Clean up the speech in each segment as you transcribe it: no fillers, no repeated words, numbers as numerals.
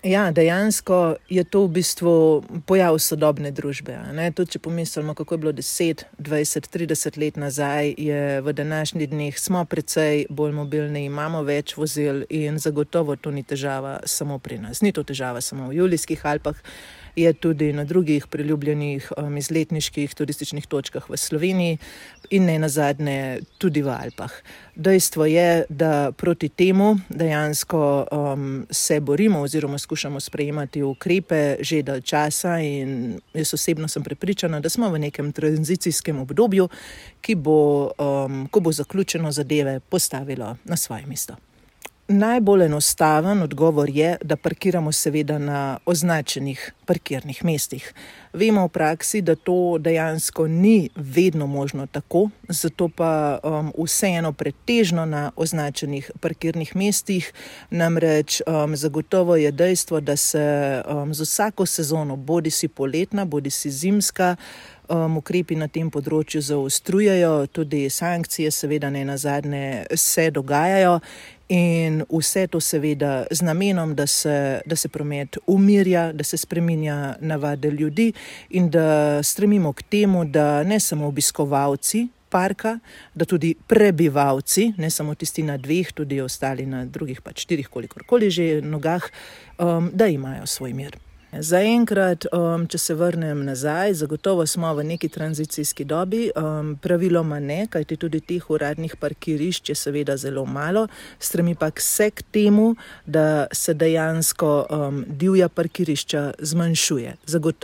Ja, dejansko je to v bistvu pojav sodobne družbe. Tudi če pomislimo, kako je bilo 10, 20, 30 let nazaj, je v današnjih dneh smo precej bolj mobilni, imamo več vozil in zagotovo to ni težava samo pri nas. Ni to težava samo v Julijskih Alpah, je tudi na drugih priljubljenih izletniških turističnih točkah v Sloveniji in nenazadnje tudi v Alpah. Dejstvo je, da proti temu dejansko se borimo oziroma skušamo sprejemati ukrepe že dalj časa in jaz osebno sem prepričana, da smo v nekem tranzicijskem obdobju, ko bo zaključeno zadeve postavilo na svoje mesto. Najbolj enostaven odgovor je, da parkiramo seveda na označenih parkirnih mestih. Vemo v praksi, da to dejansko ni vedno možno tako, zato pa vseeno pretežno na označenih parkirnih mestih, namreč zagotovo je dejstvo, da se z vsako sezono, bodisi poletna, bodisi zimska, ukrepi na tem področju zaostrujejo, tudi sankcije seveda nenazadnje se dogajajo in vse to seveda z namenom, da se promet umirja, da se spreminja navade ljudi in da stremimo k temu, da ne samo obiskovalci parka, da tudi prebivalci, ne samo tisti na 2, tudi ostali na drugih 4, kolikorkoli že nogah, da imajo svoj mir. Zaenkrat, če se vrnem nazaj, zagotovo smo v neki tranzicijski dobi, praviloma ne, kajti tudi teh uradnih parkirišč je seveda zelo malo, stremi pa se k temu, da se dejansko divja parkirišča zmanjšuje.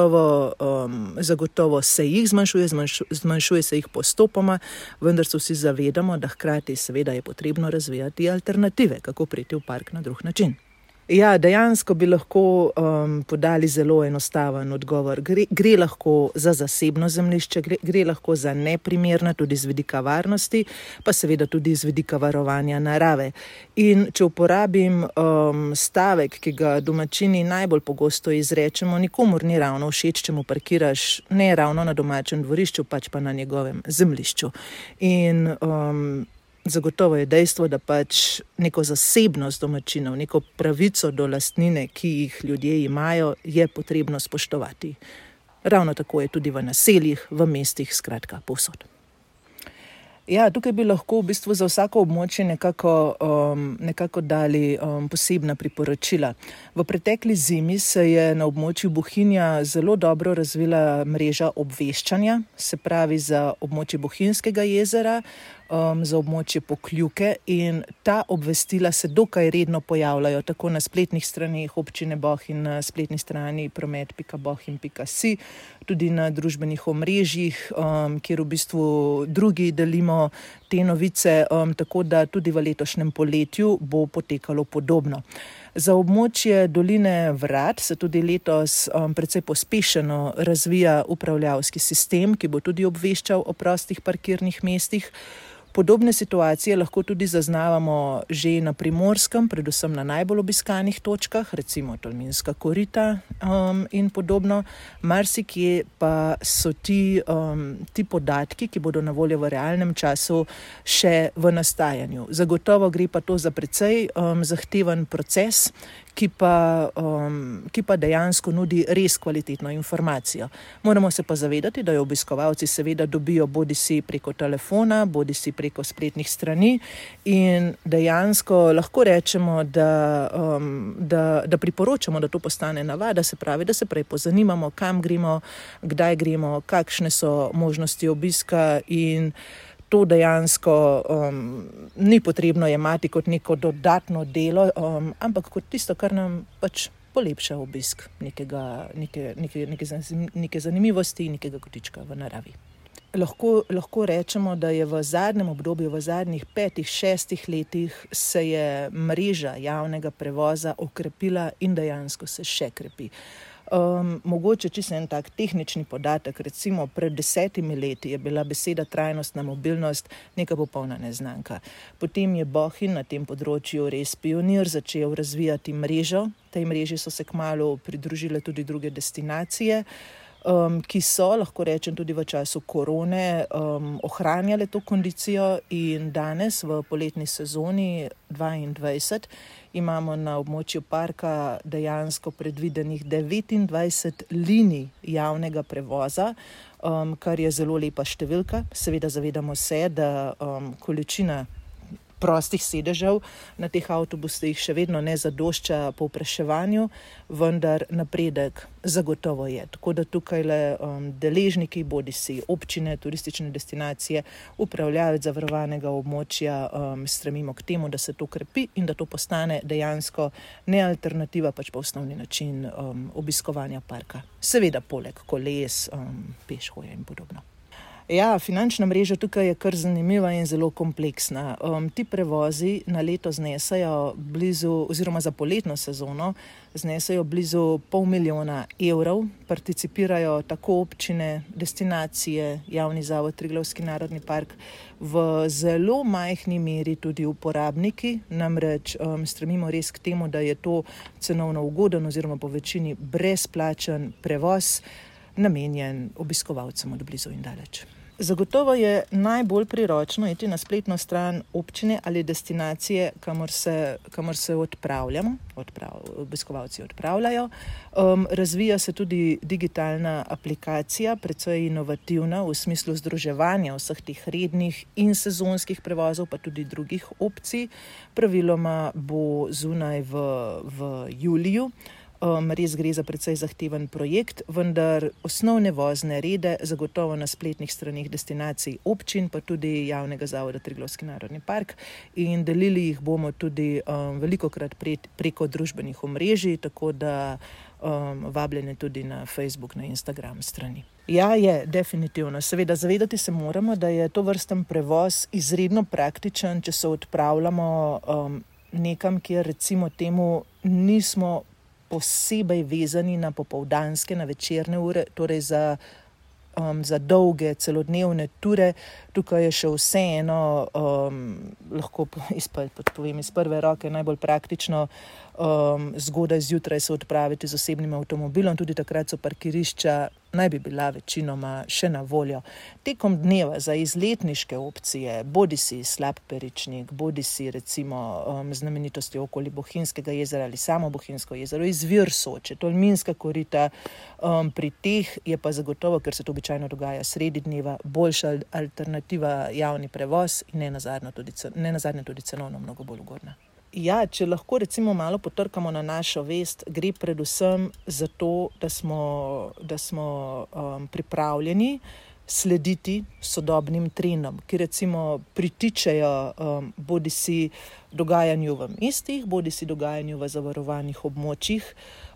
Zagotovo se jih zmanjšuje se jih postopoma, vendar se vsi zavedamo, da hkrati seveda je potrebno razvijati alternative, kako priti v park na drug način. Ja, dejansko bi lahko podali zelo enostaven odgovor. Gre lahko za zasebno zemljišče, gre lahko za neprimerna, tudi z vidika varnosti, pa seveda tudi z vidika varovanja narave. In če uporabim stavek, ki ga domačini najbolj pogosto izrečemo, nikomur ni ravno všeč, če mu parkiraš ne ravno na domačem dvorišču, pač pa na njegovem zemljišču. In zagotovo je dejstvo, da pač neko zasebnost domačinov, neko pravico do lastnine, ki jih ljudje imajo, je potrebno spoštovati. Ravno tako je tudi v naseljih, v mestih, skratka povsod. Ja, tukaj bi lahko v bistvu za vsako območje nekako dali posebna priporočila. V pretekli zimi se je na območju Bohinja zelo dobro razvila mreža obveščanja, se pravi za območje Bohinjskega jezera, za območje Pokljuke in ta obvestila se dokaj redno pojavljajo tako na spletnih straneh občine Bohinj, na spletni strani promet.bohinj.si, tudi na družbenih omrežjih, kjer v bistvu drugi delimo te novice, tako da tudi v letošnjem poletju bo potekalo podobno. Za območje doline Vrat se tudi letos precej pospešeno razvija upravljavski sistem, ki bo tudi obveščal o prostih parkirnih mestih. Podobne situacije lahko tudi zaznavamo že na Primorskem, predvsem na najbolj obiskanih točkah, recimo Tolminska korita in podobno. Marsikje pa so ti podatki, ki bodo na voljo v realnem času, še v nastajanju. Zagotovo gre pa to za precej zahteven proces, ki pa dejansko nudi res kvalitetno informacijo. Moramo se pa zavedati, da jo obiskovalci seveda dobijo bodisi preko telefona, bodisi preko spletnih strani in dejansko lahko rečemo, da priporočamo, da to postane navada, se pravi, da se prej pozanimamo, kam gremo, kdaj gremo, kakšne so možnosti obiska in to dejansko ni potrebno jemati kot neko dodatno delo, ampak kot tisto, kar nam pač polepša obisk neke zanimivosti, nekega kotička v naravi. Lahko rečemo, da je v zadnjem obdobju, v zadnjih 5-6 letih se je mreža javnega prevoza okrepila in dejansko se še krepi. Mogoče čisto en tak tehnični podatek, recimo pred 10 leti je bila beseda trajnostna mobilnost neka popolna neznanka. Potem je Bohinj na tem področju res pionir, začel razvijati mrežo. Tej mreži so se kmalu pridružile tudi druge destinacije. ki so, lahko rečem, tudi v času korone ohranjale to kondicijo in danes v poletni sezoni 2022 imamo na območju parka dejansko predvidenih 29 linij javnega prevoza, kar je zelo lepa številka. Seveda zavedamo se, da količina prostih sedežev na teh avtobusih še vedno ne zadošča povpraševanju, vendar napredek zagotovo je. Tako da tukaj deležniki, bodisi občine, turistične destinacije, upravljavec zavarovanega območja stremimo k temu, da se to krepi in da to postane dejansko ne alternativa, pač pa osnovni način obiskovanja parka. Seveda poleg koles, pešhoje in podobno. Ja, finančna mreža tukaj je kar zanimiva in zelo kompleksna. Ti prevozi na leto znesajo oziroma za poletno sezono znesajo blizu 500 000 evrov. Participirajo tako občine, destinacije, javni zavod Triglavski narodni park, v zelo majhni meri tudi uporabniki, namreč stremimo res k temu, da je to cenovno ugoden oziroma po večini brezplačen prevoz, namenjen obiskovalcem od blizu in daleč. Zagotovo je najbolj priročno iti na spletno stran občine ali destinacije, kamor se obiskovalci odpravljajo. Razvija se tudi digitalna aplikacija, precej inovativna v smislu združevanja vseh teh rednih in sezonskih prevozov, pa tudi drugih opcij. Praviloma bo zunaj v juliju. Res gre za precej zahteven projekt, vendar osnovne vozne rede zagotovo na spletnih straneh destinacij občin, pa tudi javnega zavoda Triglavski narodni park, in delili jih bomo tudi velikokrat preko družbenih omrežij, tako da vabljene tudi na Facebook, na Instagram strani. Ja, je definitivno. Seveda zavedati se moramo, da je to vrsten prevoz izredno praktičen, če se odpravljamo nekam, kjer recimo temu nismo posebej vezani na popoldanske, na večerne ure, torej za dolge celodnevne ture. Tukaj je še vseeno, lahko povem iz prve roke, najbolj praktično zgodaj zjutraj se odpraviti z osebnim avtomobilom, tudi takrat so parkirišča naj bi bila večinoma še na voljo. Tekom dneva za izletniške opcije, bodisi Slap Peričnik, bodisi recimo znamenitosti okoli Bohinjskega jezera ali samo Bohinjsko jezero, izvir Soče, Tolminska korita, pri teh je pa zagotovo, ker se to običajno dogaja sredi dneva, boljša alternativa javni prevoz in ne nazadnje tudi cenovno mnogo bolj ugodna. Ja, če lahko recimo malo potrkamo na našo vest, gre predvsem za to, da smo pripravljeni slediti sodobnim trendom, ki recimo pritičejo bodisi dogajanju v mestih, bodisi dogajanju v zavarovanih območjih.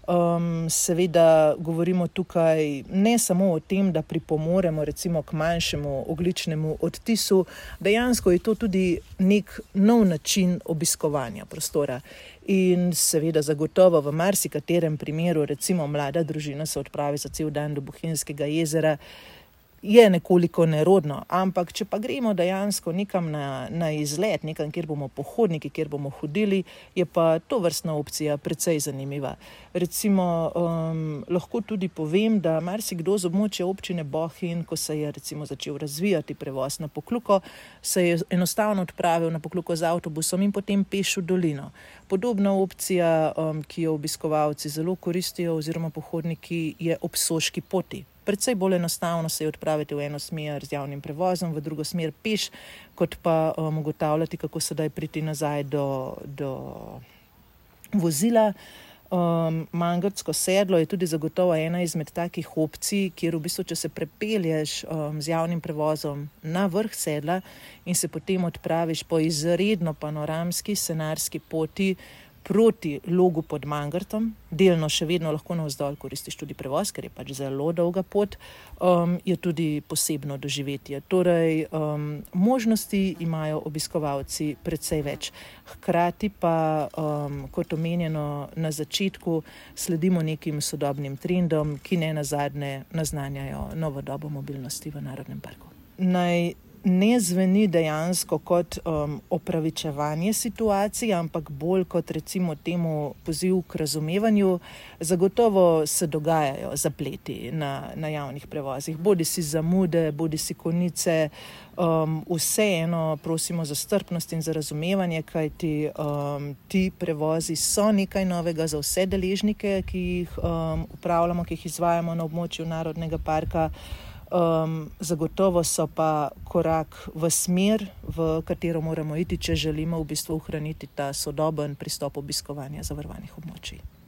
Seveda govorimo tukaj ne samo o tem, da pripomoremo recimo k manjšemu ogljičnemu odtisu, dejansko je to tudi nek nov način obiskovanja prostora. In seveda zagotovo v marsikaterem primeru recimo mlada družina se odpravi za cel dan do Bohinjskega jezera, je nekoliko nerodno, ampak če pa gremo dejansko nekam na izlet, nekam, kjer bomo pohodniki, kjer bomo hodili, je pa to vrstna opcija precej zanimiva. Recimo lahko tudi povem, da marsikdo z območja občine Bohinj, ko se je recimo začel razvijati prevoz na Pokluko, se je enostavno odpravil na Pokluko z avtobusom in potem peš v dolino. Podobna opcija, ki jo obiskovalci zelo koristijo oziroma pohodniki, je ob Soški poti. Predvsej bolj enostavno se je odpraviti v eno smer z javnim prevozom, v drugo smer peš, kot pa ugotavljati, kako sedaj priti nazaj do vozila. Mangartsko sedlo je tudi zagotovo ena izmed takih opcij, kjer v bistvu, če se prepelješ z javnim prevozom na vrh sedla in se potem odpraviš po izredno panoramski scenarski poti proti Logu pod Mangartom, delno še vedno lahko navzdol koristiš tudi prevoz, ker je pač zelo dolga pot, je tudi posebno doživetje. Torej, možnosti imajo obiskovalci precej več. Hkrati pa, kot omenjeno na začetku, sledimo nekim sodobnim trendom, ki ne nazadnje naznanjajo novo dobo mobilnosti v Narodnem parku. Naj ne zveni dejansko kot opravičevanje situacij, ampak bolj kot recimo temu poziv k razumevanju. Zagotovo se dogajajo zapleti na javnih prevozih, bodi si zamude, bodi si konice. Vseeno prosimo za strpnost in za razumevanje, kajti ti prevozi so nekaj novega za vse deležnike, ki jih upravljamo, ki jih izvajamo na območju narodnega parka. Zagotovo so pa korak v smer, v katero moramo iti, če želimo v bistvu ohraniti ta sodoben pristop obiskovanja zavarovanih območij.